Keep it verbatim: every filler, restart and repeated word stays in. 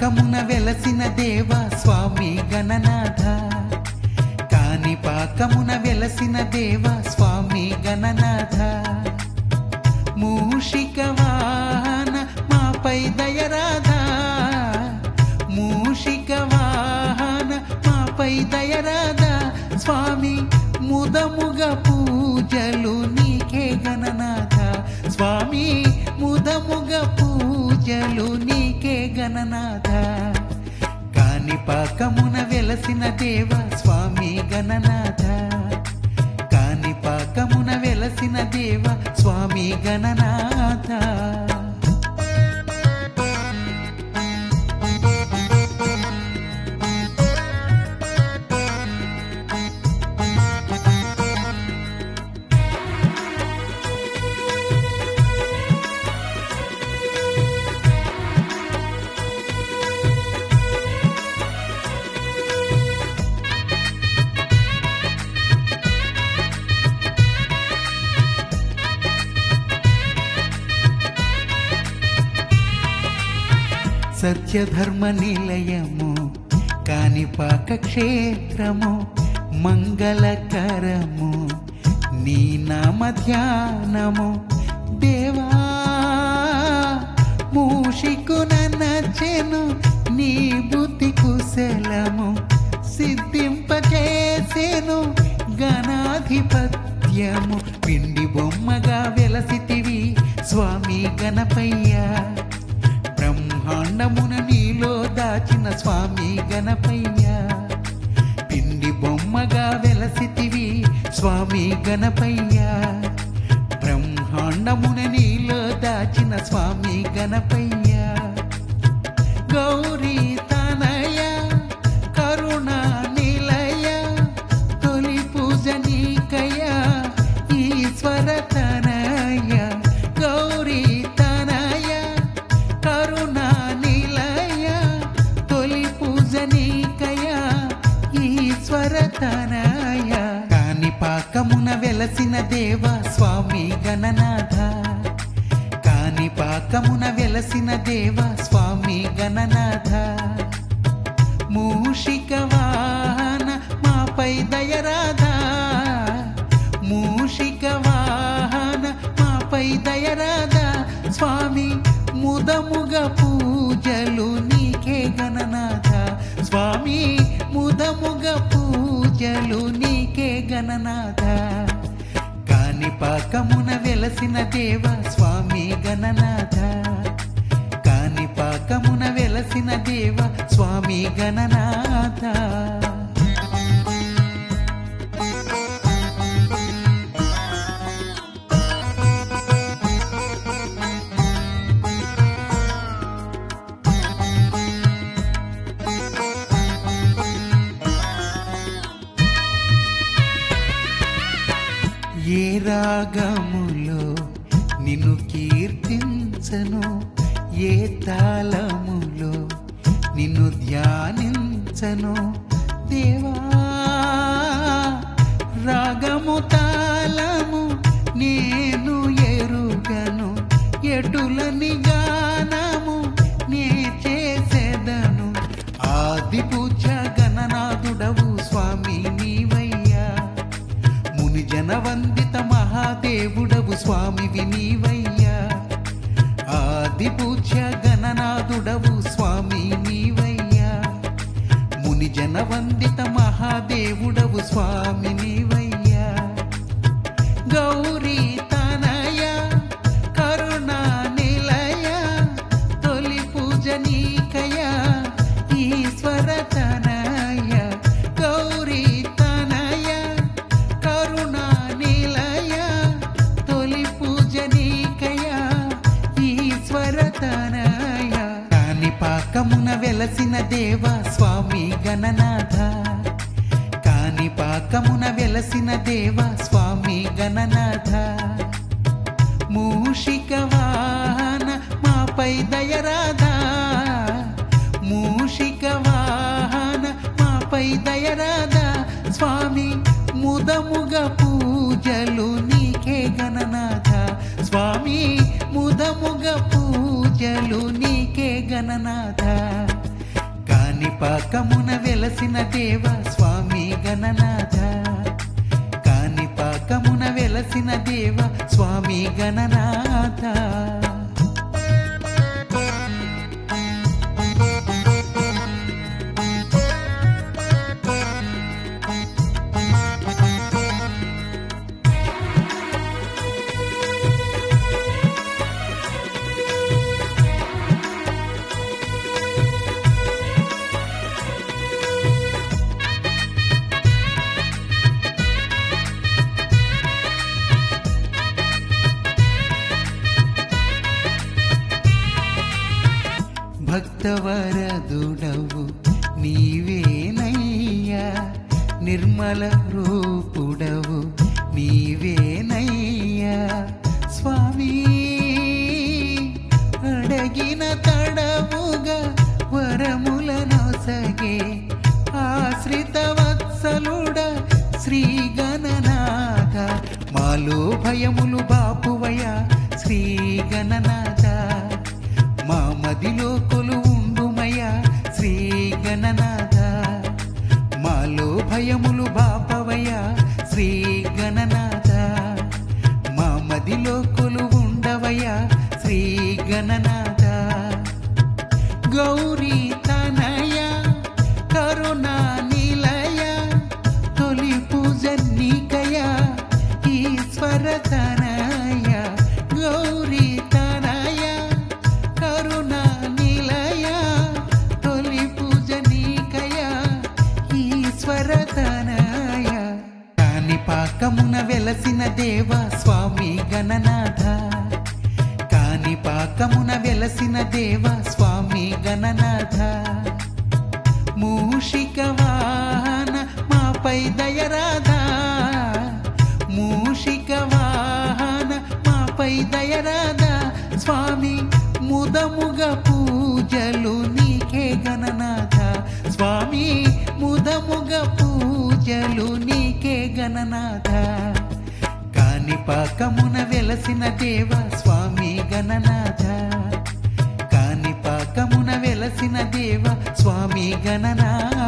కాణిపాకమున వెలసిన దేవ స్వామి గణనాథ, కాణిపాకమున వెలసిన దేవ స్వామి గణనాథ, మూషిక వాహన మాపై దయరాధా, మూషిక వాహన మాపై దయరాధా స్వామి, ముదముగ పూజలు నీకే గణనాథ స్వామి, ముదముగ పూజలు నీకే గణనాథ, కాణిపాకమున వెలసిన దేవ స్వామి గణనాథ, కాణిపాకమున వెలసిన దేవ స్వామి గణనాథ. సత్యధర్మ నిలయము కాణిపాక క్షేత్రము, మంగళకరము నీ నామ ధ్యానము దేవా, మూషికున నచ్చెను నీ బుద్ధి కుశలము, సిద్ధింపచేసెను గణాధిపత్యము, పిండి బొమ్మగా వెలసితివి స్వామి గణపయ్య, బ్రహ్మాండమున నీలో దాచిన స్వామి గణపయ్య, పిండి బొమ్మగా వెలసితివి స్వామి గణపయ్య, బ్రహ్మాండమున నీలో దాచిన స్వామి గణపయ్య, గౌరీ తనయ కరుణ నిలయ, తొలి పూజ నీకయ ఈశ్వర తనయ, గౌరీ తనయ కరుణ నిలయ, తొలి పూజ నీకయ ఈశ్వర తనయ, కాణిపాకమున వెలసిన దేవ స్వామి గణనాథ, కాణిపాకమున వెలసిన దేవ స్వామి గణనాథ, మూషిక వాహన మాపై దయరాధా, మూషిక వాహన మాపై దయరాధా స్వామి, ముదముగ పూజలు నీకే గణనాథ స్వామి, ముదముగ పూజలు నీకే గణనాథ, కాణిపాకమున వెలసిన దేవ స్వామి గణనాథ, కాణిపాకమున వెలసిన దేవ స్వామి గణనాథ. ఏ రాగములో నిన్ను కీర్తించను, ఏ తాళములో నిన్ను ధ్యానించను దేవా, రాగము తాళము నేను ఎరుగను, ఎటులని గానము నే చేసేదను, ఆది పూజ గణనాథుడవు స్వామి నీవయ్యా, ముని జనవందిత మహాదేవుడవు స్వామి నీవయ్యా, ఆది పూజ్య గణనాథుడవు స్వామి నీవయ్యా, ముని జనవందిత మహాదేవుడవు స్వామి నీవయ్యా, గౌరీ తనయ కరుణ నిలయ, తొలి పూజ నీకయ ఈశ్వర తనయ, గౌరీ తనయ కరుణ నిలయ, తొలి పూజ నీకయ ఈశ్వర తనయ, కాణిపాకమున వెలసిన దేవ స్వామి గణనాథ, కాణిపాకమున వెలసిన దేవ స్వామి గణనాథ, మూషిక వాహన మాపై దయరాధా, మూషిక వాహన మాపై దయరాధా స్వామి, ముదముగ పూజలు నీకే గణనాథ స్వామి, ముదముగ పూజలు నీకే గణనాథ, కాణిపాకమున వెలసిన దేవ స్వామి గణనాథ కాణిపాకమున వెలసిన దేవ స్వామి గణనాథ భక్తవరదుడవు నీవేనయ్యా నిర్మల రూపుడవు నీవేనయ్యా స్వామి అడగిన తడవుగా వరములనొసగే ఆశ్రిత వత్సలుడ శ్రీ గణనాథ మాలో భయములు బాపువయ శ్రీ గణనాథ మా మదిలో కొలువుండుమయ శ్రీ గణనాథ మాలో భయములు బాపవయ శ్రీ గణనాథ మా మదిలో కొలువుండవయ శ్రీ గణనాథ గౌరీ తనయ కరుణా నిలయ తొలి పూజ నీకయ ఈశ్వర తనయ గౌరీ తనయ కరుణా నిలయ తొలి పూజ నీకయ ఈశ్వర తనయ కాణిపాకమున వెలసిన దేవ స్వామి గణనాథ కాణిపాకమున వెలసిన దేవ స్వామి గణనాథ మూషిక వాహన మాపై దయరాధా మూషిక వాహన మాపై దయరాధా స్వామి ముదముగ పూజలు నీకే గణనాథ స్వామి ముదముగ పూజలు నీకే గణనాథ కాణిపాకమున వెలసిన దేవ స్వామి గణనాథ కాణిపాకమున వెలసిన దేవ స్వామి గణనాథ